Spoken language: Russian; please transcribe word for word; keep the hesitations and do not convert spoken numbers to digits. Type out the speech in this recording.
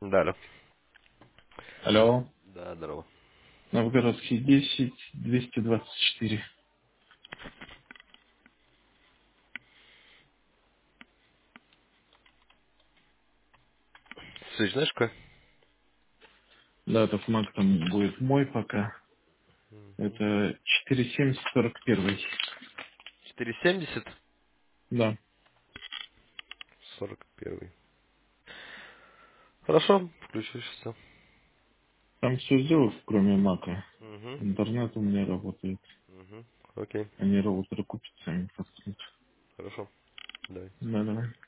Да, алло. Алло. Да, здорово. Новгородский десять, двести двадцать четыре. Свич, знаешь какой? Да, Тофмак там будет мой пока. Это четыре семь сорок один. четыре семьдесят Да. сорок один. Хорошо, включу сейчас. Там все сделал, кроме мака. Угу. Интернет у меня работает. Угу. Окей. Они роутеры купят сами, посмотрят. Хорошо. Давай. Да, давай.